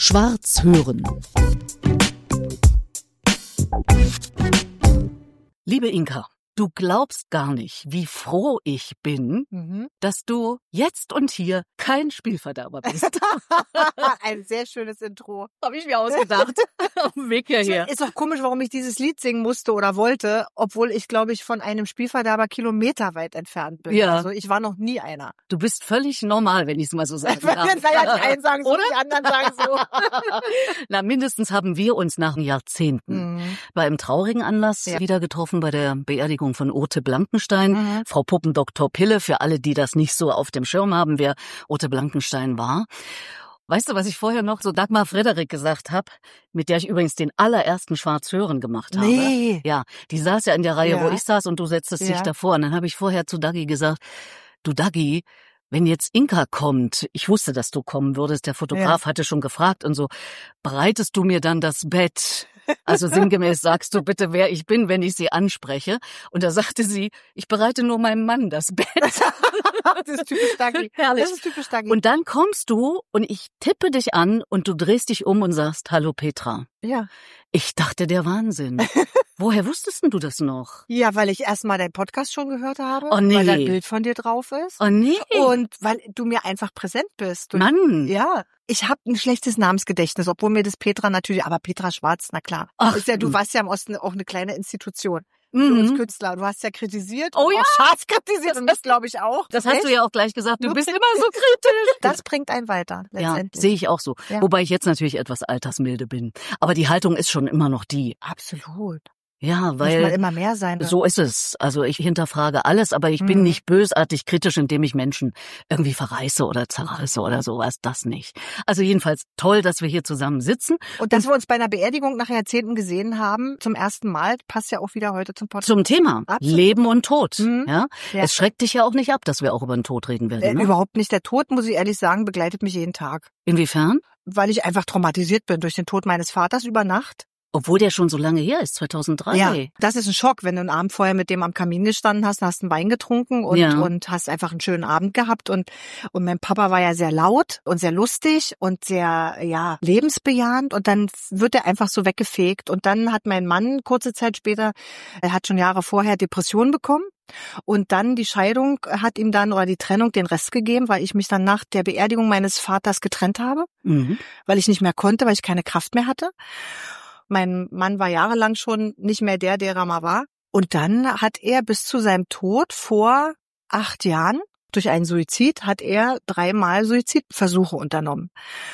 Schwarz hören. Liebe Inka, du glaubst gar nicht, wie froh ich bin, dass du jetzt und hier kein Spielverderber bist. Ein sehr schönes Intro. Habe ich mir ausgedacht. Auf dem Weg hierher. Ist auch komisch, warum ich dieses Lied singen musste oder wollte, obwohl ich, glaube ich, von einem Spielverderber kilometerweit entfernt bin. Ja. Also ich war noch nie einer. Du bist völlig normal, wenn ich es mal so sagen darf. Naja, die einen sagen so, Oder? die anderen sagen so. Na, mindestens haben wir uns nach Jahrzehnten bei einem traurigen Anlass wieder getroffen, bei der Beerdigung von Ute Blankenstein. Frau Puppendoktor Pille, für alle, die das nicht so auf dem Schirm haben, wer Ute Blankenstein war. Weißt du, was ich vorher noch so Dagmar Frederik gesagt habe, mit der ich übrigens den allerersten Schwarzhören gemacht habe? Nee. Ja, die saß ja in der Reihe, Ja. wo ich saß und du setztest dich davor. Und dann habe ich vorher zu Dagi gesagt, du Dagi, wenn jetzt Inka kommt, ich wusste, dass du kommen würdest, der Fotograf hatte schon gefragt und so, bereitest du mir dann das Bett? Also sinngemäß sagst du bitte, wer ich bin, wenn ich sie anspreche. Und da sagte sie, ich bereite nur meinem Mann das Bett. Das ist typisch Dagi. Herrlich. Das ist typisch Dagi. Und dann kommst du und ich tippe dich an und du drehst dich um und sagst, hallo Petra. Ja. Ich dachte, der Wahnsinn. Woher wusstest denn du das noch? Ja, weil ich erstmal deinen Podcast schon gehört habe. Oh nee. Weil da ein Bild von dir drauf ist. Oh nee. Und weil du mir einfach präsent bist. Mann. Ja, ich habe ein schlechtes Namensgedächtnis, obwohl mir das Petra natürlich, aber Petra Schwarz, na klar. Ach, ist ja, du warst ja im Osten auch eine kleine Institution für uns Künstler. Du hast ja kritisiert, Oh und ja. auch scharf kritisiert und mich, glaube ich, auch. Das hast Echt? du ja auch gleich gesagt. Du bist immer so kritisch. Das bringt einen weiter, Ja, letztendlich. sehe ich auch so. Ja. Wobei ich jetzt natürlich etwas altersmilde bin. Aber die Haltung ist schon immer noch die. Absolut. Ja, Muss man weil immer mehr sein. so ist es. Also ich hinterfrage alles, aber ich bin nicht bösartig kritisch, indem ich Menschen irgendwie verreiße oder zerreiße oder sowas. Das nicht. Also jedenfalls toll, dass wir hier zusammen sitzen. Und dass wir uns bei einer Beerdigung nach Jahrzehnten gesehen haben, zum ersten Mal, passt ja auch wieder heute zum Podcast. Zum Thema Absolut. Leben und Tod. Ja. Ja? Es schreckt dich ja auch nicht ab, dass wir auch über den Tod reden werden. Ne? Überhaupt nicht. Der Tod, muss ich ehrlich sagen, begleitet mich jeden Tag. Inwiefern? Weil ich einfach traumatisiert bin durch den Tod meines Vaters über Nacht. Obwohl der schon so lange her ist, 2003. Ja, das ist ein Schock, wenn du einen Abend vorher mit dem am Kamin gestanden hast einen Wein getrunken und hast einfach einen schönen Abend gehabt und mein Papa war ja sehr laut und sehr lustig und sehr, lebensbejahend und dann wird er einfach so weggefegt und dann hat mein Mann kurze Zeit später, er hat schon Jahre vorher Depressionen bekommen. Und dann die Scheidung hat ihm dann, oder die Trennung, den Rest gegeben, weil ich mich dann nach der Beerdigung meines Vaters getrennt habe, weil ich nicht mehr konnte, weil ich keine Kraft mehr hatte. Mein Mann war jahrelang schon nicht mehr der er mal war. Und dann hat er bis zu seinem Tod vor 8 Jahren, durch einen Suizid, hat er 3-mal Suizidversuche unternommen.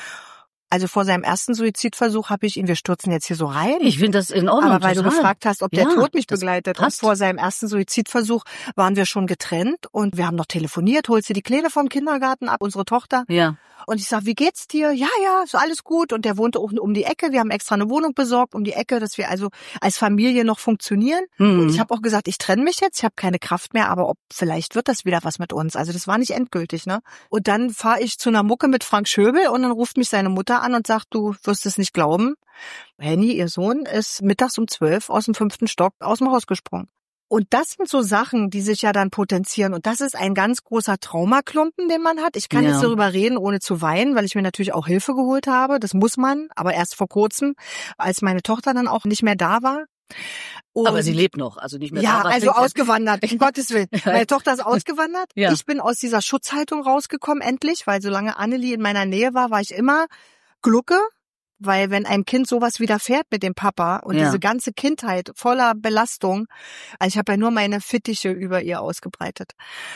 Also vor seinem ersten Suizidversuch habe ich ihn, wir stürzen jetzt hier so rein. Ich finde das in Ordnung. Aber weil total. du gefragt hast, ob der Tod mich das begleitet. passt. Und vor seinem ersten Suizidversuch waren wir schon getrennt und wir haben noch telefoniert, holst du die Kleine vom Kindergarten ab, unsere Tochter. Ja. Und ich sag, wie geht's dir? Ja, ist alles gut. Und der wohnte auch um die Ecke. Wir haben extra eine Wohnung besorgt um die Ecke, dass wir also als Familie noch funktionieren. Und ich habe auch gesagt, ich trenne mich jetzt, ich habe keine Kraft mehr, aber vielleicht wird das wieder was mit uns. Also das war nicht endgültig, ne? Und dann fahre ich zu einer Mucke mit Frank Schöbel und dann ruft mich seine Mutter an und sagt, du wirst es nicht glauben. Henny, ihr Sohn, ist mittags um 12 aus dem 5. Stock aus dem Haus gesprungen. Und das sind so Sachen, die sich ja dann potenzieren. Und das ist ein ganz großer Traumaklumpen, den man hat. Ich kann jetzt darüber reden, ohne zu weinen, weil ich mir natürlich auch Hilfe geholt habe. Das muss man, aber erst vor kurzem, als meine Tochter dann auch nicht mehr da war. Und Aber sie lebt noch, also nicht mehr ja, da. also ausgewandert, um Gottes Willen. Meine Tochter ist ausgewandert. Ja. Ich bin aus dieser Schutzhaltung rausgekommen, endlich, weil solange Annelie in meiner Nähe war ich immer Glucke. Weil wenn einem Kind sowas widerfährt mit dem Papa und diese ganze Kindheit voller Belastung, also ich habe ja nur meine Fittiche über ihr ausgebreitet.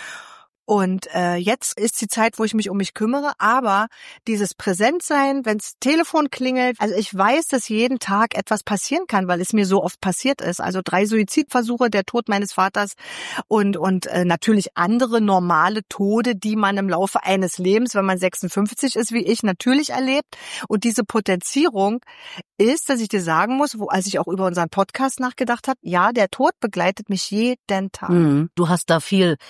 Und jetzt ist die Zeit, wo ich mich um mich kümmere, aber dieses Präsentsein, wenns Telefon klingelt, also ich weiß, dass jeden Tag etwas passieren kann, weil es mir so oft passiert ist. Also 3 Suizidversuche, der Tod meines Vaters und natürlich andere normale Tode, die man im Laufe eines Lebens, wenn man 56 ist wie ich, natürlich erlebt. Und diese Potenzierung ist, dass ich dir sagen muss, als ich auch über unseren Podcast nachgedacht habe, ja, der Tod begleitet mich jeden Tag. Du hast da viel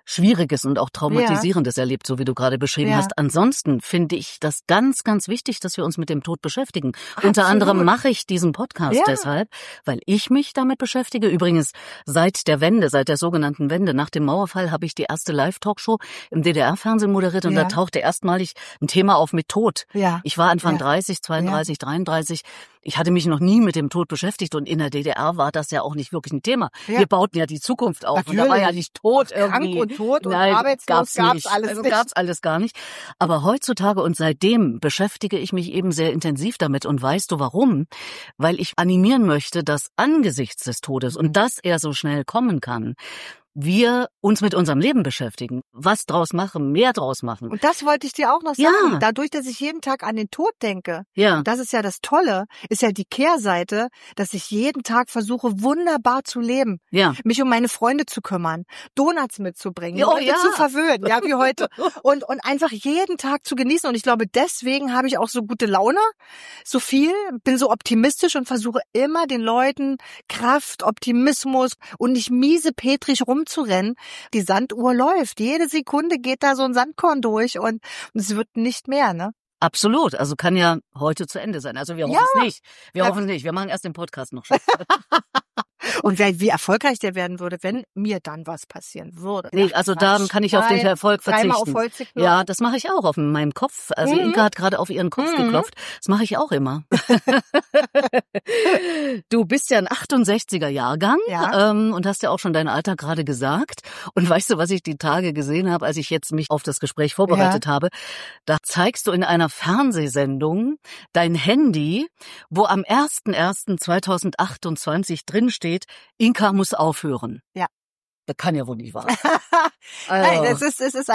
Schwieriges und auch Traumatisierendes erlebt, so wie du gerade beschrieben hast. Ansonsten finde ich das ganz, ganz wichtig, dass wir uns mit dem Tod beschäftigen. Absolut. Unter anderem mache ich diesen Podcast deshalb, weil ich mich damit beschäftige. Übrigens, seit der Wende, seit der sogenannten Wende, nach dem Mauerfall habe ich die erste Live-Talkshow im DDR-Fernsehen moderiert und da tauchte erstmalig ein Thema auf mit Tod. Ja. Ich war Anfang 30, 32, 33. Ich hatte mich noch nie mit dem Tod beschäftigt und in der DDR war das ja auch nicht wirklich ein Thema. Ja. Wir bauten ja die Zukunft auf. Natürlich. Und da war ja nicht Tod irgendwie. Krank und tot und arbeitslos gab's alles nicht. Gab's alles gar nicht. Aber heutzutage und seitdem beschäftige ich mich eben sehr intensiv damit. Und weißt du warum? Weil ich animieren möchte, dass angesichts des Todes und dass er so schnell kommen kann, wir uns mit unserem Leben beschäftigen, was draus machen, mehr draus machen. Und das wollte ich dir auch noch sagen. Dadurch, dass ich jeden Tag an den Tod denke, und das ist ja das Tolle, ist ja die Kehrseite, dass ich jeden Tag versuche, wunderbar zu leben, mich um meine Freunde zu kümmern, Donuts mitzubringen, Leute zu verwöhnen, wie heute, und einfach jeden Tag zu genießen. Und ich glaube, deswegen habe ich auch so gute Laune, so viel, bin so optimistisch und versuche immer den Leuten Kraft, Optimismus und nicht miesepetrig rumzurennen. Die Sanduhr läuft. Jede Sekunde geht da so ein Sandkorn durch und es wird nicht mehr, ne? Absolut. Also kann ja heute zu Ende sein. Also wir hoffen es nicht. Wir hoffen es nicht. Wir machen erst den Podcast noch. Und wie erfolgreich der werden würde, wenn mir dann was passieren würde. Nee, also da kann ich auf den Erfolg verzichten. Auf Holzknopf. Ja, das mache ich auch auf meinem Kopf. Also Inka hat gerade auf ihren Kopf geklopft. Das mache ich auch immer. Du bist ja ein 68er Jahrgang und hast ja auch schon dein Alter gerade gesagt. Und weißt du, was ich die Tage gesehen habe, als ich jetzt mich auf das Gespräch vorbereitet habe? Da zeigst du in einer Fernsehsendung dein Handy, wo am 01.01.2028 drin steht, Inka muss aufhören. Ja. Das kann ja wohl nicht wahr. Nein, es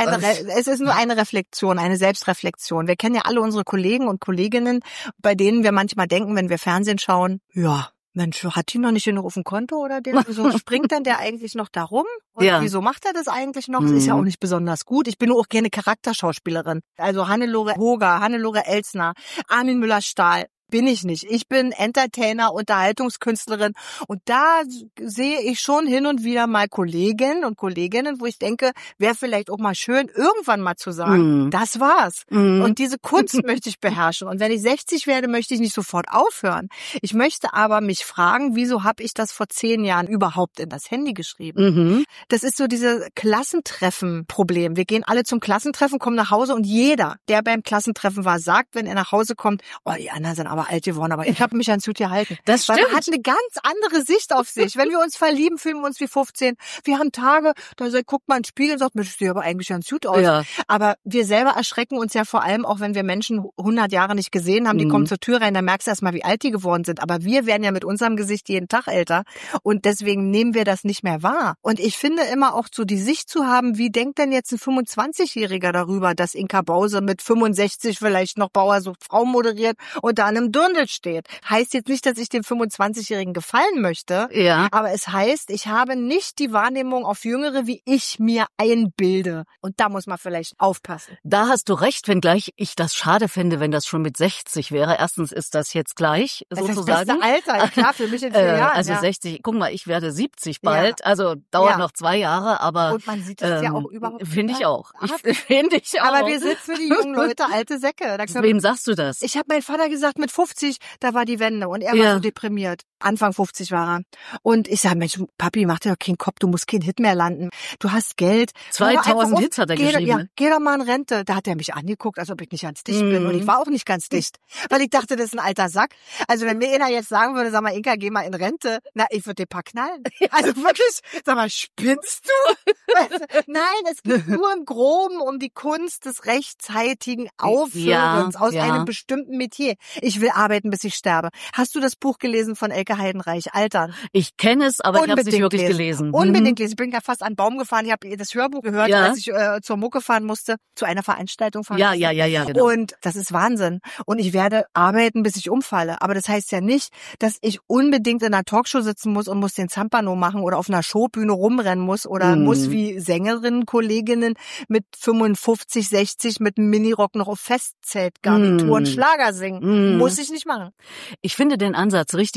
ist nur eine Reflexion, eine Selbstreflexion. Wir kennen ja alle unsere Kollegen und Kolleginnen, bei denen wir manchmal denken, wenn wir Fernsehen schauen, Mensch, hat die noch nicht genug auf dem Konto oder wieso springt denn der eigentlich noch da rum? Und wieso macht er das eigentlich noch? Das ist ja auch nicht besonders gut. Ich bin nur auch keine Charakterschauspielerin. Also Hannelore Hoger, Hannelore Elsner, Armin Müller-Stahl. Bin ich nicht. Ich bin Entertainer, Unterhaltungskünstlerin und da sehe ich schon hin und wieder mal Kolleginnen und Kolleginnen, wo ich denke, wäre vielleicht auch mal schön, irgendwann mal zu sagen, das war's. Und diese Kunst möchte ich beherrschen. Und wenn ich 60 werde, möchte ich nicht sofort aufhören. Ich möchte aber mich fragen, wieso habe ich das vor 10 Jahren überhaupt in das Handy geschrieben? Das ist so dieses Klassentreffen-Problem. Wir gehen alle zum Klassentreffen, kommen nach Hause und jeder, der beim Klassentreffen war, sagt, wenn er nach Hause kommt, die anderen sind aber alt geworden, aber ich habe mich ans Hut gehalten. Das stimmt. Weil man hat eine ganz andere Sicht auf sich. Wenn wir uns verlieben, fühlen wir uns wie 15. Wir haben Tage, da guckt man in den Spiegel und sagt, Mensch, ich sehe aber eigentlich ganz gut aus. Ja. Aber wir selber erschrecken uns ja vor allem auch, wenn wir Menschen 100 Jahre nicht gesehen haben, die kommen zur Tür rein, dann merkst du erst mal, wie alt die geworden sind. Aber wir werden ja mit unserem Gesicht jeden Tag älter und deswegen nehmen wir das nicht mehr wahr. Und ich finde immer auch so die Sicht zu haben, wie denkt denn jetzt ein 25-Jähriger darüber, dass Inka Bause mit 65 vielleicht noch Bauer sucht Frau moderiert und da an einem Dirndl steht. Heißt jetzt nicht, dass ich dem 25-Jährigen gefallen möchte, aber es heißt, ich habe nicht die Wahrnehmung auf Jüngere, wie ich mir einbilde. Und da muss man vielleicht aufpassen. Da hast du recht, wenngleich ich das schade finde, wenn das schon mit 60 wäre. Erstens ist das jetzt gleich, das sozusagen. Das beste Alter, klar, für mich in 4 Jahren. Also 60, guck mal, ich werde 70 bald, also dauert noch 2 Jahre, aber... Und man sieht es ja auch überhaupt nicht. Finde ich auch. Finde ich auch. Aber wir sind für die jungen Leute alte Säcke. Wem sagst du das? Ich habe meinen Vater gesagt, mit 50, da war die Wende und er war so deprimiert. Anfang 50 war er. Und ich sage, Mensch, Papi, mach dir doch keinen Kopf, du musst keinen Hit mehr landen. Du hast Geld. 2000 Hits hat er geschrieben. Geh doch mal in Rente. Da hat er mich angeguckt, als ob ich nicht ganz dicht bin. Und ich war auch nicht ganz dicht. Weil ich dachte, das ist ein alter Sack. Also wenn mir einer jetzt sagen würde, sag mal, Inka, geh mal in Rente. Na, ich würde den paar knallen. Also wirklich, sag mal, spinnst du? Nein, es geht nur im Groben um die Kunst des rechtzeitigen Aufhörens aus einem bestimmten Metier. Ich will arbeiten, bis ich sterbe. Hast du das Buch gelesen von Elke Heidenreich, Altern? Ich kenne es, aber ich habe es nicht wirklich gelesen. Unbedingt lesen. Ich bin ja fast an den Baum gefahren. Ich habe das Hörbuch gehört, als ich zur Mucke fahren musste, zu einer Veranstaltung fahren musste. Ja, genau. Und das ist Wahnsinn. Und ich werde arbeiten, bis ich umfalle. Aber das heißt ja nicht, dass ich unbedingt in einer Talkshow sitzen muss und muss den Zampano machen oder auf einer Showbühne rumrennen muss oder muss wie Sängerinnen, Kolleginnen mit 55, 60 mit einem Minirock noch auf Festzeltgarnituren Schlager singen. Muss ich nicht machen. Ich finde den Ansatz richtig gut.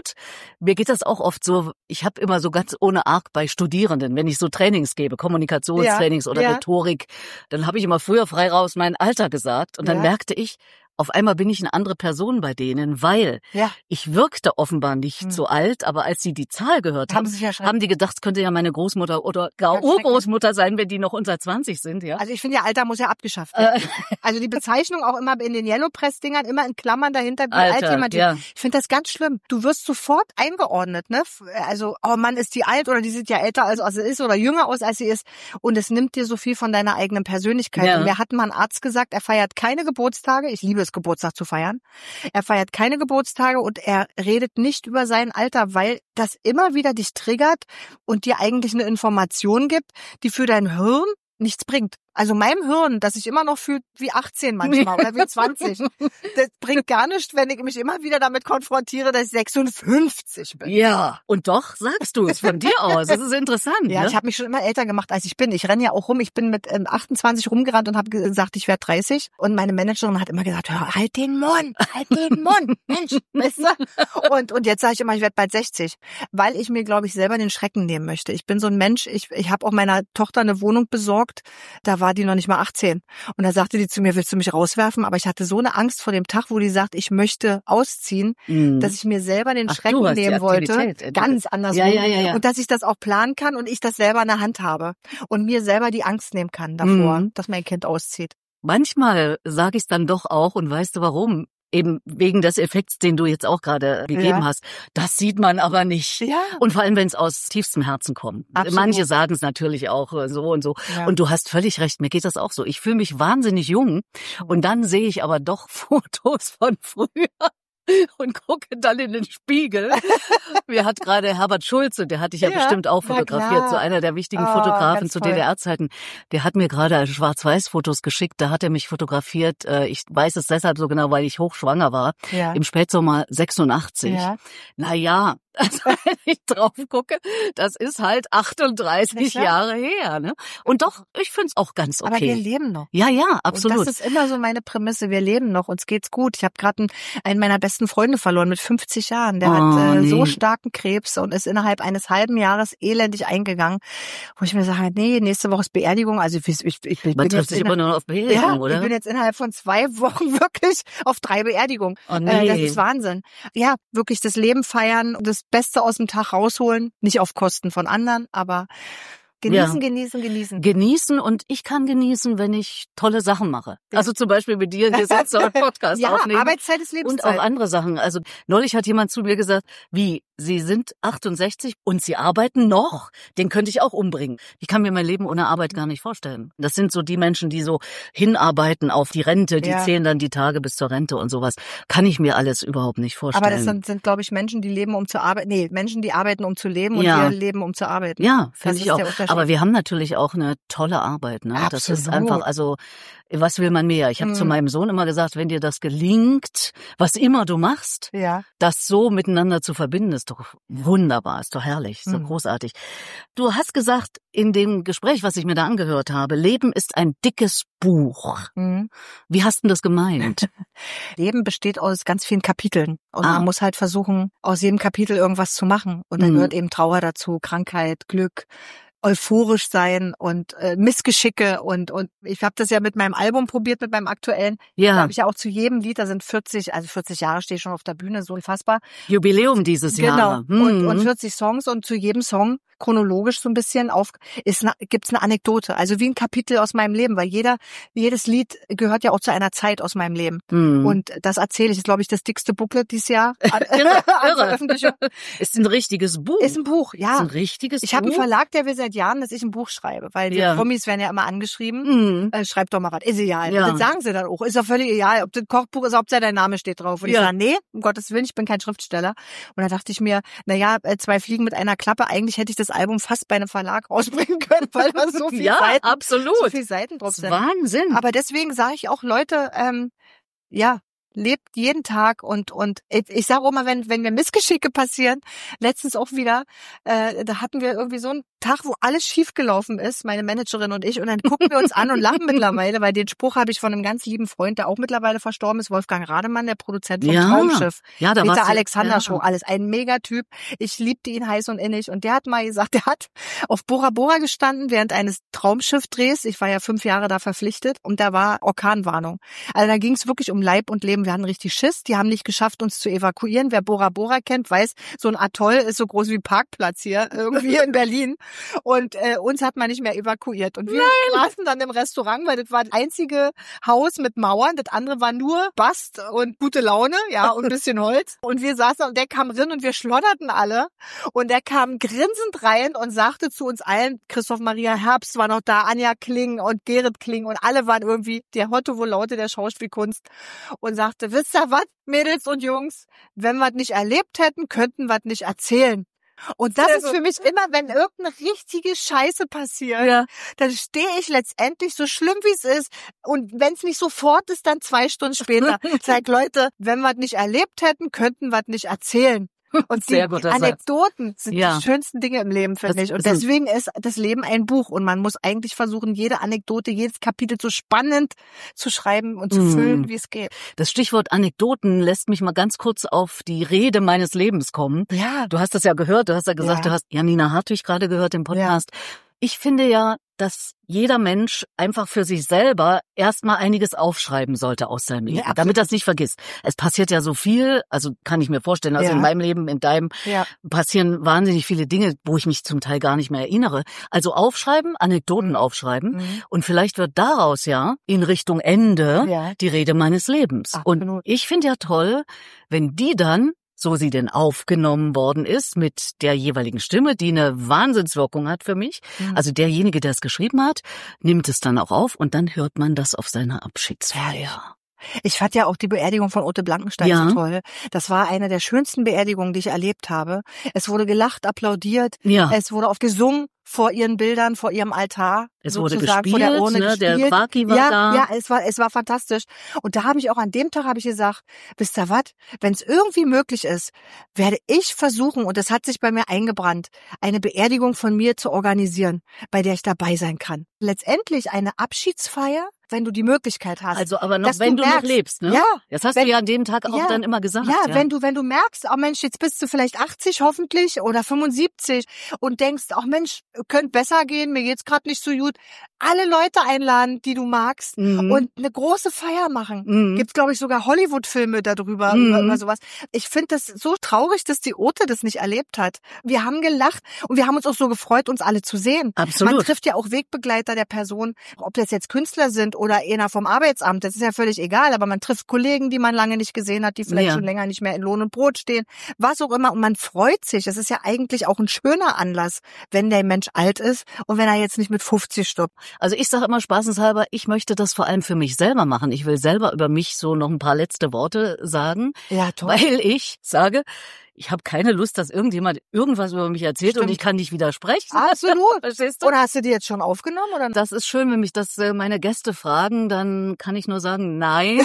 Und mir geht das auch oft so, ich habe immer so ganz ohne Arg bei Studierenden, wenn ich so Trainings gebe, Kommunikationstrainings oder Rhetorik, dann habe ich immer früher frei raus mein Alter gesagt und dann merkte ich, auf einmal bin ich eine andere Person bei denen, weil ich wirkte offenbar nicht so alt, aber als sie die Zahl gehört haben, haben die gedacht, es könnte ja meine Großmutter oder gar Urgroßmutter sein, wenn die noch unter 20 sind. Ja. Also ich finde ja, Alter muss ja abgeschafft werden. Also die Bezeichnung auch immer in den Yellow Press-Dingern, immer in Klammern dahinter, wie alt jemand ist. Ich finde das ganz schlimm. Du wirst sofort eingeordnet, ne? Also, oh Mann, ist die alt oder die sieht ja älter als sie ist oder jünger aus, als sie ist. Und es nimmt dir so viel von deiner eigenen Persönlichkeit. Ja. Und mir hat mal ein Arzt gesagt, er feiert keine Geburtstage. Ich liebe es, Geburtstag zu feiern. Er feiert keine Geburtstage und er redet nicht über sein Alter, weil das immer wieder dich triggert und dir eigentlich eine Information gibt, die für dein Hirn nichts bringt. Also meinem Hirn, das sich immer noch fühlt wie 18 manchmal oder wie 20. Das bringt gar nichts, wenn ich mich immer wieder damit konfrontiere, dass ich 56 bin. Ja, und doch sagst du es von dir aus. Das ist interessant. Ja, ne? Ich habe mich schon immer älter gemacht, als ich bin. Ich renne ja auch rum. Ich bin mit 28 rumgerannt und habe gesagt, ich werde 30. Und meine Managerin hat immer gesagt, hör, halt den Mund, Mensch, weißt du? Und jetzt sage ich immer, ich werde bald 60, weil ich mir, glaube ich, selber den Schrecken nehmen möchte. Ich bin so ein Mensch, ich habe auch meiner Tochter eine Wohnung besorgt, da war die noch nicht mal 18. Und da sagte die zu mir, willst du mich rauswerfen? Aber ich hatte so eine Angst vor dem Tag, wo die sagt, ich möchte ausziehen, dass ich mir selber den Schrecken nehmen wollte. Ganz andersrum. Ja. Und dass ich das auch planen kann und ich das selber in der Hand habe. Und mir selber die Angst nehmen kann davor, dass mein Kind auszieht. Manchmal sage ich es dann doch auch und weißt du warum? Eben wegen des Effekts, den du jetzt auch gerade gegeben hast. Das sieht man aber nicht. Ja. Und vor allem, wenn es aus tiefstem Herzen kommt. Absolut. Manche sagen es natürlich auch so und so. Ja. Und du hast völlig recht, mir geht das auch so. Ich fühle mich wahnsinnig jung und dann sehe ich aber doch Fotos von früher. Und gucke dann in den Spiegel. Mir hat gerade Herbert Schulze, der hatte ich ja bestimmt auch fotografiert, so einer der wichtigen Fotografen zu DDR-Zeiten. Der hat mir gerade Schwarz-Weiß-Fotos geschickt, da hat er mich fotografiert. Ich weiß es deshalb so genau, weil ich hochschwanger war. Ja. Im Spätsommer 86. Ja. Naja, also wenn ich drauf gucke, das ist halt 38 Jahre her. Ne? Und doch, ich finde es auch ganz okay. Aber wir leben noch. Ja, absolut. Und das ist immer so meine Prämisse, wir leben noch, uns geht's gut. Ich habe gerade einen meiner besten Freunde verloren mit 50 Jahren. Der hat so starken Krebs und ist innerhalb eines halben Jahres elendig eingegangen. Wo ich mir sage, nee, nächste Woche ist Beerdigung. Also man trifft sich immer nur auf Beerdigung, oder? Ich bin jetzt innerhalb von 2 Wochen wirklich auf 3 Beerdigungen. Oh, nee. Das ist Wahnsinn. Ja, wirklich das Leben feiern und das Beste aus dem Tag rausholen. Nicht auf Kosten von anderen, aber genießen. Genießen und ich kann genießen, wenn ich tolle Sachen mache. Ja. Also zum Beispiel mit dir hier sitzen und Podcast aufnehmen. Arbeitszeit ist Lebenszeit. Und auch andere Sachen. Also neulich hat jemand zu mir gesagt, wie, Sie sind 68 und Sie arbeiten noch? Den könnte ich auch umbringen. Ich kann mir mein Leben ohne Arbeit gar nicht vorstellen. Das sind so die Menschen, die so hinarbeiten auf die Rente, die zählen dann die Tage bis zur Rente und sowas. Kann ich mir alles überhaupt nicht vorstellen. Aber das sind glaube ich, Menschen, die leben, um zu arbeiten. Nee, Menschen, die arbeiten, um zu leben und wir leben, um zu arbeiten. Ja, finde ich auch. Aber wir haben natürlich auch eine tolle Arbeit. Ne? Absolut. Das ist einfach, also was will man mehr? Ich habe zu meinem Sohn immer gesagt, wenn dir das gelingt, was immer du machst, das so miteinander zu verbinden, ist doch wunderbar, ist doch herrlich, ist doch großartig. Du hast gesagt in dem Gespräch, was ich mir da angehört habe, Leben ist ein dickes Buch. Wie hast du das gemeint? Leben besteht aus ganz vielen Kapiteln und man muss halt versuchen, aus jedem Kapitel irgendwas zu machen. Und dann gehört eben Trauer dazu, Krankheit, Glück, euphorisch sein und Missgeschicke und ich habe das ja mit meinem Album probiert, mit meinem aktuellen. Da habe ich ja auch zu jedem Lied, da sind 40 Jahre stehe ich schon auf der Bühne, so unfassbar. Jubiläum dieses Jahr. Genau, und 40 Songs und zu jedem Song chronologisch so ein bisschen gibt's eine Anekdote, also wie ein Kapitel aus meinem Leben, weil jedes Lied gehört ja auch zu einer Zeit aus meinem Leben. Und das erzähle ich, ist glaube ich das dickste Booklet dieses Jahr. Irre. Ist ein richtiges Buch. Ist ein Buch, ja. Ist ein richtiges Buch. Ich habe einen Verlag, der will seit Jahren, dass ich ein Buch schreibe, weil die Promis werden ja immer angeschrieben. Schreib doch mal was, ist egal. Ja. Das sagen sie dann auch, ist doch völlig egal, ob das Kochbuch ist, ob dein Name steht drauf. Und ich sage, nee, um Gottes Willen, ich bin kein Schriftsteller. Und da dachte ich mir, 2 Fliegen mit einer Klappe, eigentlich hätte ich das Album fast bei einem Verlag rausbringen können, weil da so viele so viele Seiten drauf sind. Wahnsinn. Aber deswegen sage ich auch, Leute, lebt jeden Tag und ich sage auch mal, wenn mir Missgeschicke passieren, letztens auch wieder, da hatten wir irgendwie so ein Tag, wo alles schiefgelaufen ist, meine Managerin und ich, und dann gucken wir uns an und lachen mittlerweile, weil den Spruch habe ich von einem ganz lieben Freund, der auch mittlerweile verstorben ist, Wolfgang Rademann, der Produzent vom Traumschiff. Ja, da Peter Alexander Show, alles. Ein Megatyp. Ich liebte ihn heiß und innig. Und der hat mal gesagt, der hat auf Bora Bora gestanden während eines Traumschiff-Drehs. Ich war ja 5 Jahre da verpflichtet und da war Orkanwarnung. Also da ging es wirklich um Leib und Leben. Wir hatten richtig Schiss. Die haben nicht geschafft, uns zu evakuieren. Wer Bora Bora kennt, weiß, so ein Atoll ist so groß wie Parkplatz hier irgendwie in Berlin. Und uns hat man nicht mehr evakuiert. Und wir saßen dann im Restaurant, weil das war das einzige Haus mit Mauern. Das andere war nur Bast und gute Laune, ja, und ein bisschen Holz. Und wir saßen und der kam rein und wir schlotterten alle. Und der kam grinsend rein und sagte zu uns allen, Christoph Maria Herbst war noch da, Anja Kling und Gerrit Kling und alle waren irgendwie der Hotto wohl Laute der Schauspielkunst und sagte, wisst ihr was, Mädels und Jungs, wenn wir es nicht erlebt hätten, könnten wir es nicht erzählen. Und das ist für mich immer, wenn irgendeine richtige Scheiße passiert, dann stehe ich letztendlich, so schlimm wie es ist, und wenn es nicht sofort ist, dann 2 Stunden später. Sag, Leute, wenn wir es nicht erlebt hätten, könnten wir es nicht erzählen. Und die Anekdoten sind die schönsten Dinge im Leben, finde ich. Und deswegen ist das Leben ein Buch. Und man muss eigentlich versuchen, jede Anekdote, jedes Kapitel so spannend zu schreiben und zu füllen, wie es geht. Das Stichwort Anekdoten lässt mich mal ganz kurz auf die Rede meines Lebens kommen. Ja. Du hast das ja gehört. Du hast ja gesagt, du hast Janina Hartwig gerade gehört im Podcast. Ja. Ich finde ja, dass jeder Mensch einfach für sich selber erstmal einiges aufschreiben sollte aus seinem Leben, damit er es nicht vergisst. Es passiert ja so viel, also kann ich mir vorstellen, also in meinem Leben, in deinem passieren wahnsinnig viele Dinge, wo ich mich zum Teil gar nicht mehr erinnere. Also aufschreiben, Anekdoten aufschreiben und vielleicht wird daraus in Richtung Ende die Rede meines Lebens. Und ich finde ja toll, wenn die dann, so sie denn aufgenommen worden ist, mit der jeweiligen Stimme, die eine Wahnsinnswirkung hat für mich. Also derjenige, der es geschrieben hat, nimmt es dann auch auf und dann hört man das auf seiner Abschiedsfeier. Ich fand ja auch die Beerdigung von Ute Blankenstein so toll. Das war eine der schönsten Beerdigungen, die ich erlebt habe. Es wurde gelacht, applaudiert, es wurde oft gesungen vor ihren Bildern, vor ihrem Altar. Es wurde gespielt, vor der Urne gespielt. Der Waki war da. Ja, es war fantastisch. Und da habe ich auch an dem Tag gesagt, wisst ihr was, wenn es irgendwie möglich ist, werde ich versuchen, und das hat sich bei mir eingebrannt, eine Beerdigung von mir zu organisieren, bei der ich dabei sein kann. Letztendlich eine Abschiedsfeier, wenn du die Möglichkeit hast. Also aber noch, wenn du noch lebst, ne? Ja. Das hast du ja an dem Tag auch dann immer gesagt. Ja, wenn du merkst, oh Mensch, jetzt bist du vielleicht 80 hoffentlich oder 75 und denkst, oh Mensch, könnte besser gehen, mir geht's gerade nicht so gut. Alle Leute einladen, die du magst und eine große Feier machen. Gibt's, glaube ich, sogar Hollywood-Filme darüber, über sowas. Ich finde das so traurig, dass die Ute das nicht erlebt hat. Wir haben gelacht und wir haben uns auch so gefreut, uns alle zu sehen. Absolut. Man trifft ja auch Wegbegleiter der Person, ob das jetzt Künstler sind oder einer vom Arbeitsamt, das ist ja völlig egal, aber man trifft Kollegen, die man lange nicht gesehen hat, die vielleicht schon länger nicht mehr in Lohn und Brot stehen, was auch immer, und man freut sich. Das ist ja eigentlich auch ein schöner Anlass, wenn der Mensch alt ist und wenn er jetzt nicht mit 50 stirbt. Also ich sage immer spaßenshalber, ich möchte das vor allem für mich selber machen. Ich will selber über mich so noch ein paar letzte Worte sagen, weil ich sage, ich habe keine Lust, dass irgendjemand irgendwas über mich erzählt und ich kann nicht widersprechen. Absolut. Verstehst du? Oder hast du die jetzt schon aufgenommen? Oder? Das ist schön, wenn mich das meine Gäste fragen, dann kann ich nur sagen, nein.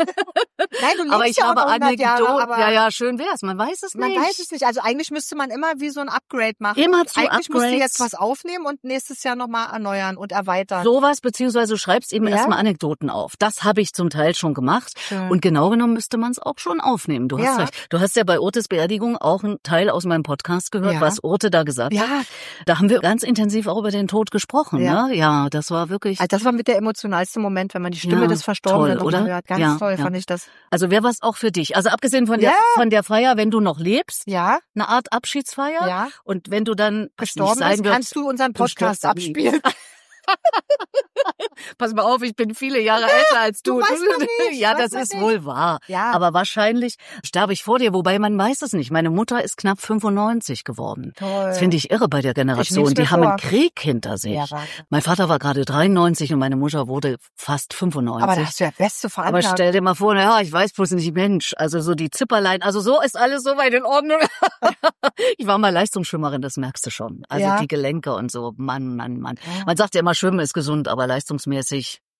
Nein, du lebst aber ich ja habe auch 100 Jahre, aber ja, schön wär's. Man weiß es nicht. Man weiß es nicht. Also eigentlich müsste man immer wie so ein Upgrade machen. Immer zu eigentlich musst du Upgrades. jetzt was aufnehmen und nächstes Jahr nochmal erneuern und erweitern. Sowas, beziehungsweise du schreibst eben erstmal Anekdoten auf. Das habe ich zum Teil schon gemacht. Schön. Und genau genommen müsste man es auch schon aufnehmen. Du hast recht. Du hast ja bei Urtes Beerdigung auch einen Teil aus meinem Podcast gehört, was Urte da gesagt hat. Da haben wir ganz intensiv auch über den Tod gesprochen. Ne? Ja, das war wirklich... Also das war mit der emotionalste Moment, wenn man die Stimme des Verstorbenen hört. Ganz toll fand ich das. Also wäre was auch für dich. Also abgesehen von der Feier, wenn du noch lebst, eine Art Abschiedsfeier. Ja. Und wenn du dann gestorben bist, kannst du unseren Podcast abspielen. Pass mal auf, ich bin viele Jahre älter als du. Weiß man nicht, ja, das ist wohl wahr. Ja. Aber wahrscheinlich sterbe ich vor dir, wobei man weiß es nicht. Meine Mutter ist knapp 95 geworden. Toll. Das finde ich irre bei der Generation. Die haben einen Krieg hinter sich. Ja, mein Vater war gerade 93 und meine Mutter wurde fast 95. Aber da hast du ja beste Veranlagung. Aber stell dir mal vor, ich weiß bloß nicht, Mensch, also so die Zipperlein, also so ist alles soweit in Ordnung. Ich war mal Leistungsschwimmerin, das merkst du schon. Also die Gelenke und so, Mann. Man sagt ja immer, Schwimmen ist gesund, aber leistungsmäßig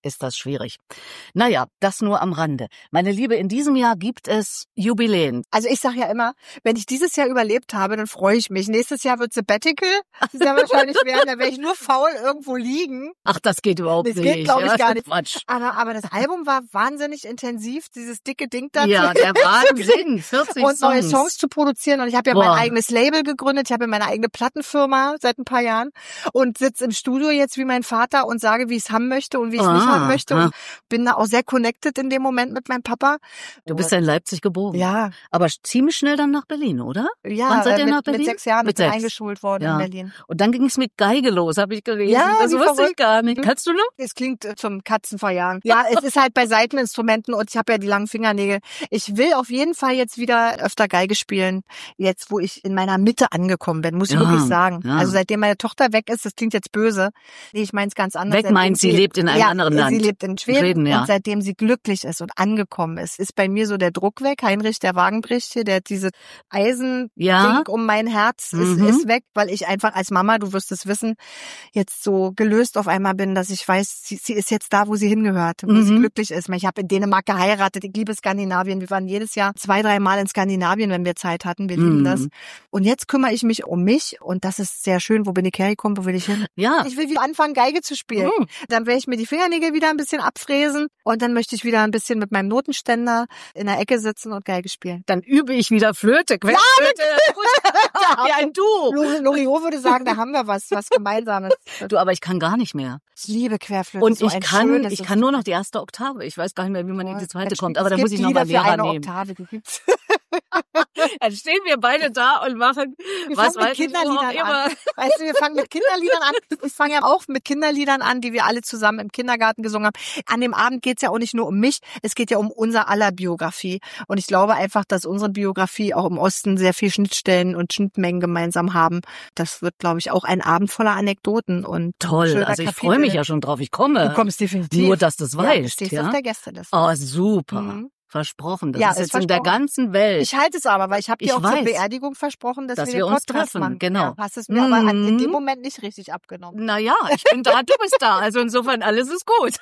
ist das schwierig. Naja, das nur am Rande. Meine Liebe, in diesem Jahr gibt es Jubiläen. Also ich sage ja immer, wenn ich dieses Jahr überlebt habe, dann freue ich mich. Nächstes Jahr wird Sabbatical. Das ist ja wahrscheinlich werden, da werde ich nur faul irgendwo liegen. Ach, das geht überhaupt nicht. Das geht, glaube ich, gar nicht. Quatsch. Aber das Album war wahnsinnig intensiv, dieses dicke Ding da. Ja, der Wahnsinn, 40 und neue Songs zu produzieren. Und ich habe ja mein eigenes Label gegründet. Ich habe ja meine eigene Plattenfirma seit ein paar Jahren und sitze im Studio jetzt wie mein Vater und sage, wie ich es haben möchte und wie ich es nicht haben möchte. Und bin da auch sehr connected in dem Moment mit meinem Papa. Du bist ja in Leipzig geboren. Ja. Aber ziemlich schnell dann nach Berlin, oder? Ja, wann seid ihr nach Berlin? Mit 6 Jahren bin eingeschult worden in Berlin. Und dann ging es mit Geige los, habe ich gelesen. Ja, das wusste ich gar nicht. Kannst du noch? Es klingt zum Katzenverjagen. Ja, es ist halt bei Saiteninstrumenten und ich habe ja die langen Fingernägel. Ich will auf jeden Fall jetzt wieder öfter Geige spielen, jetzt wo ich in meiner Mitte angekommen bin, muss ich wirklich sagen. Ja. Also seitdem meine Tochter weg ist, das klingt jetzt böse. Nee, ich meine es ganz anders. Weg meint, sie lebt in einem anderen Land. Sie lebt in Schweden und seitdem sie glücklich ist und angekommen ist bei mir so der Druck weg. Heinrich, der Wagenbricht hier, der diese Eisending um mein Herz ist weg, weil ich einfach als Mama, du wirst es wissen, jetzt so gelöst auf einmal bin, dass ich weiß, sie ist jetzt da, wo sie hingehört, wo sie glücklich ist. Ich habe in Dänemark geheiratet, ich liebe Skandinavien. Wir waren jedes Jahr 2-3 Mal in Skandinavien, wenn wir Zeit hatten. Wir lieben das. Und jetzt kümmere ich mich um mich und das ist sehr schön. Wo bin ich hergekommen? Wo will ich hin? Ja. Ich will wieder anfangen, Geige zu spielen. Dann werde ich mir die Fingernägel wieder ein bisschen abfräsen und dann möchte ich wieder ein bisschen mit meinem Notenständer in der Ecke sitzen und Geige spielen. Dann übe ich wieder Flöte. Ja, Flöte. Ja, ein Du. Loriot würde sagen, da haben wir was Gemeinsames. Du, aber ich kann gar nicht mehr. Ich liebe Querflöte. Und ich kann nur noch die erste Oktave. Ich weiß gar nicht mehr, wie man in die zweite kommt. Aber da muss ich noch mal Lehrer nehmen. Oktave gibt's. Dann stehen wir beide da und machen, was weiß ich, wo auch immer. Weißt du, wir fangen mit Kinderliedern an. Ich fange ja auch mit Kinderliedern an, die wir alle zusammen im Kindergarten gesungen haben. An dem Abend geht's ja auch nicht nur um mich, es geht ja um unser aller Biografie. Und ich glaube einfach, dass unsere Biografie auch im Osten sehr viel Schnittstellen und Schnittmengen gemeinsam haben. Das wird, glaube ich, auch ein Abend voller Anekdoten und toll. Also ich freue mich ja schon drauf. Ich komme. Du kommst definitiv. Nur, dass du es weißt. Du stehst auf der Gästeliste. Oh, super. Versprochen. Das ist jetzt in der ganzen Welt. Ich halte es aber, weil ich habe dir auch zur Beerdigung versprochen, dass wir den uns Podcast treffen. Machen. Genau. Ja, hast es mir aber in dem Moment nicht richtig abgenommen. Naja, ich bin da, du bist da. Also insofern, alles ist gut.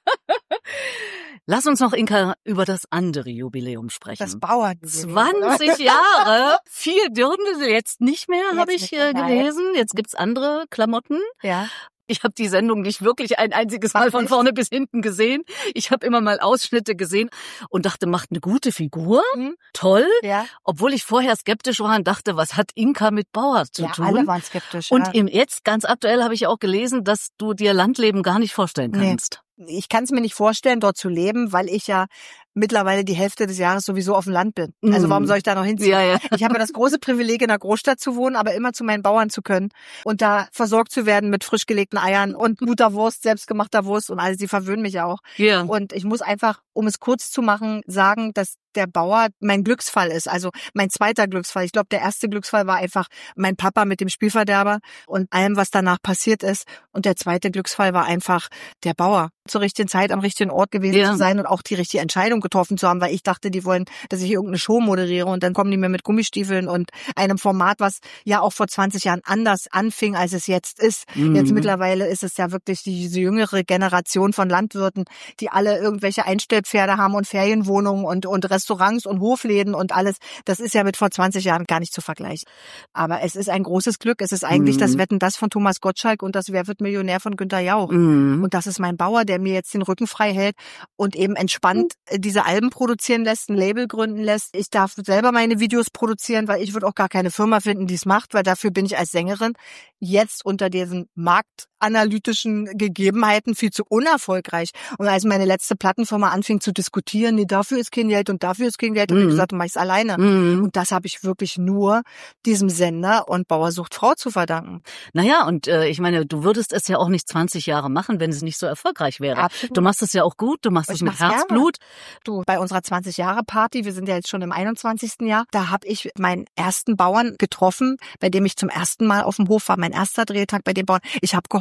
Lass uns noch, Inka, über das andere Jubiläum sprechen. Das Bauernjubiläum. 20 Jahre. Viel Dirndl jetzt nicht mehr, habe ich gelesen. Jetzt gibt's andere Klamotten. Ja. Ich habe die Sendung nicht wirklich ein einziges Mal von vorne bis hinten gesehen. Ich habe immer mal Ausschnitte gesehen und dachte, macht eine gute Figur. Toll. Ja. Obwohl ich vorher skeptisch war und dachte, was hat Inka mit Bauer zu tun? Alle waren skeptisch. Und jetzt ganz aktuell habe ich auch gelesen, dass du dir Landleben gar nicht vorstellen kannst. Ich kann es mir nicht vorstellen, dort zu leben, weil ich ja mittlerweile die Hälfte des Jahres sowieso auf dem Land bin. Also warum soll ich da noch hinziehen? Ja. Ich habe ja das große Privileg, in einer Großstadt zu wohnen, aber immer zu meinen Bauern zu können und da versorgt zu werden mit frisch gelegten Eiern und guter Wurst, selbstgemachter Wurst und alles. Die verwöhnen mich ja auch. Ja. Und ich muss einfach, um es kurz zu machen, sagen, dass der Bauer mein Glücksfall ist, also mein zweiter Glücksfall. Ich glaube, der erste Glücksfall war einfach mein Papa mit dem Spielverderber und allem, was danach passiert ist. Und der zweite Glücksfall war einfach der Bauer. Zur richtigen Zeit am richtigen Ort gewesen zu sein und auch die richtige Entscheidung getroffen zu haben, weil ich dachte, die wollen, dass ich irgendeine Show moderiere und dann kommen die mir mit Gummistiefeln und einem Format, was ja auch vor 20 Jahren anders anfing, als es jetzt ist. Jetzt mittlerweile ist es ja wirklich diese jüngere Generation von Landwirten, die alle irgendwelche Einstellpferde haben und Ferienwohnungen und Restaurants und Hofläden und alles. Das ist ja mit vor 20 Jahren gar nicht zu vergleichen. Aber es ist ein großes Glück. Es ist eigentlich das Wetten, das von Thomas Gottschalk und das Wer wird Millionär von Günter Jauch. Und das ist mein Bauer, der mir jetzt den Rücken frei hält und eben entspannt diese Alben produzieren lässt, ein Label gründen lässt. Ich darf selber meine Videos produzieren, weil ich würde auch gar keine Firma finden, die es macht, weil dafür bin ich als Sängerin jetzt unter diesen marktanalytischen Gegebenheiten viel zu unerfolgreich. Und als meine letzte Plattenfirma anfing zu diskutieren, nee, dafür ist kein Geld und dafür ist kein Geld, habe ich gesagt, mach ich's alleine. Und das habe ich wirklich nur diesem Sender und Bauer sucht Frau zu verdanken. Naja, und ich meine, du würdest es ja auch nicht 20 Jahre machen, wenn es nicht so erfolgreich wäre. Absolut. Du machst es ja auch gut, du machst es mit Herzblut. Du, bei unserer 20-Jahre-Party, wir sind ja jetzt schon im 21. Jahr, da habe ich meinen ersten Bauern getroffen, bei dem ich zum ersten Mal auf dem Hof war, mein erster Drehtag bei den Bauern. Ich habe geheult.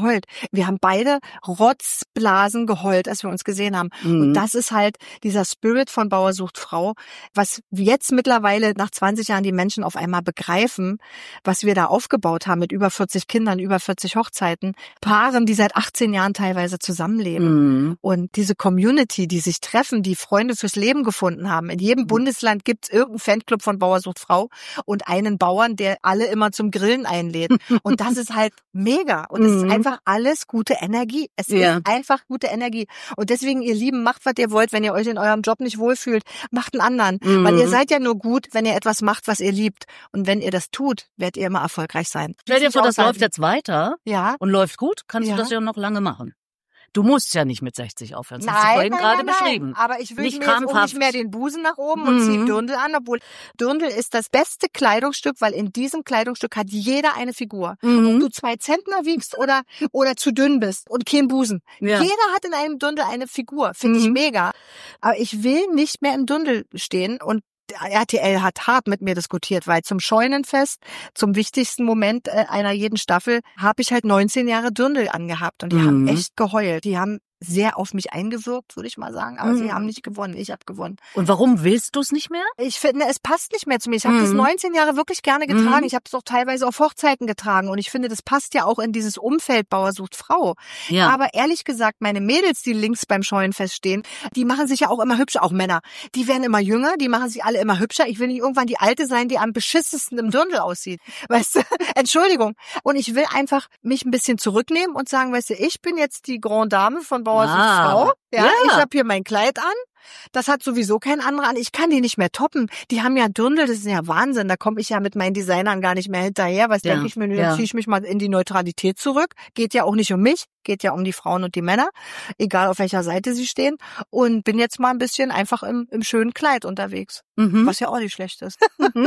geheult. Wir haben beide Rotzblasen geheult, als wir uns gesehen haben. Und das ist halt dieser Spirit von Bauer sucht Frau, was jetzt mittlerweile nach 20 Jahren die Menschen auf einmal begreifen, was wir da aufgebaut haben mit über 40 Kindern, über 40 Hochzeiten, Paaren, die seit 18 Jahren teilweise zusammenleben. Und diese Community, die sich treffen, die Freunde fürs Leben gefunden haben. In jedem Bundesland gibt's irgendeinen Fanclub von Bauer sucht Frau und einen Bauern, der alle immer zum Grillen einlädt. Und das ist halt mega. Und es ist einfach alles gute Energie. Es ist einfach gute Energie. Und deswegen, ihr Lieben, macht, was ihr wollt. Wenn ihr euch in eurem Job nicht wohlfühlt, macht einen anderen. Weil ihr seid ja nur gut, wenn ihr etwas macht, was ihr liebt. Und wenn ihr das tut, werdet ihr immer erfolgreich sein. Stell dir vor, das läuft jetzt weiter und läuft gut, kannst du das ja noch lange machen. Du musst ja nicht mit 60 aufhören. Das hast du vorhin gerade beschrieben. Aber ich will mir jetzt auch nicht mehr den Busen nach oben und ziehe Dirndl an, obwohl Dirndl ist das beste Kleidungsstück, weil in diesem Kleidungsstück hat jeder eine Figur. Ob du 2 Zentner wiegst oder zu dünn bist und kein Busen. Ja. Jeder hat in einem Dirndl eine Figur. Finde ich mega. Aber ich will nicht mehr im Dirndl stehen und RTL hat hart mit mir diskutiert, weil zum Scheunenfest, zum wichtigsten Moment einer jeden Staffel, habe ich halt 19 Jahre Dirndl angehabt und die haben echt geheult. Die haben sehr auf mich eingewirkt, würde ich mal sagen, aber sie haben nicht gewonnen, ich habe gewonnen. Und warum willst du es nicht mehr? Ich finde, es passt nicht mehr zu mir. Ich habe das 19 Jahre wirklich gerne getragen. Ich habe es auch teilweise auf Hochzeiten getragen und ich finde, das passt ja auch in dieses Umfeld Bauer sucht Frau. Ja. Aber ehrlich gesagt, meine Mädels, die links beim Scheunenfest stehen, die machen sich ja auch immer hübscher, auch Männer. Die werden immer jünger, die machen sich alle immer hübscher. Ich will nicht irgendwann die Alte sein, die am beschissensten im Dirndl aussieht. Weißt du? Entschuldigung. Und ich will einfach mich ein bisschen zurücknehmen und sagen, weißt du, ich bin jetzt die Grande Dame von Bauer sucht Frau. Ja, ich habe hier mein Kleid an. Das hat sowieso kein anderer an. Ich kann die nicht mehr toppen. Die haben ja Dirndl, das ist ja Wahnsinn. Da komme ich ja mit meinen Designern gar nicht mehr hinterher. Was denke ich mir? Dann ziehe ich mich mal in die Neutralität zurück. Geht ja auch nicht um mich, geht ja um die Frauen und die Männer, egal auf welcher Seite sie stehen. Und bin jetzt mal ein bisschen einfach im schönen Kleid unterwegs, was ja auch nicht schlecht ist.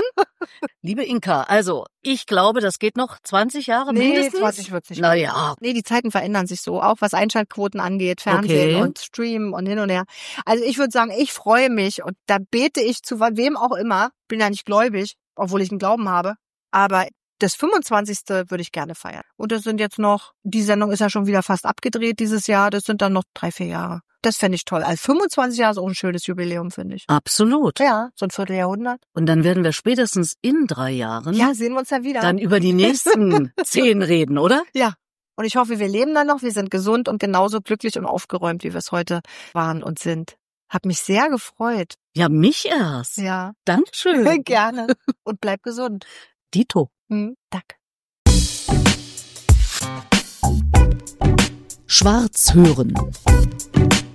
Liebe Inka, also ich glaube, das geht noch 20 Jahre mindestens. 20 wird's nicht. Naja. Nee, die Zeiten verändern sich so, auch was Einschaltquoten angeht, Fernsehen und Streamen und hin und her. Also ich würde sagen, ich freue mich und da bete ich zu wem auch immer. Bin ja nicht gläubig, obwohl ich einen Glauben habe. Aber das 25. würde ich gerne feiern. Und das sind jetzt noch, die Sendung ist ja schon wieder fast abgedreht dieses Jahr. Das sind dann noch 3-4 Jahre. Das fände ich toll. Also 25 Jahre ist auch ein schönes Jubiläum, finde ich. Absolut. Ja, so ein Vierteljahrhundert. Und dann werden wir spätestens in 3 Jahren. Ja, sehen wir uns ja wieder. Dann über die nächsten 10 reden, oder? Ja. Und ich hoffe, wir leben dann noch. Wir sind gesund und genauso glücklich und aufgeräumt, wie wir es heute waren und sind. Hab mich sehr gefreut. Ja, mich erst. Ja. Dankeschön. Gerne. Und bleib gesund. Dito. Danke. Schwarz hören.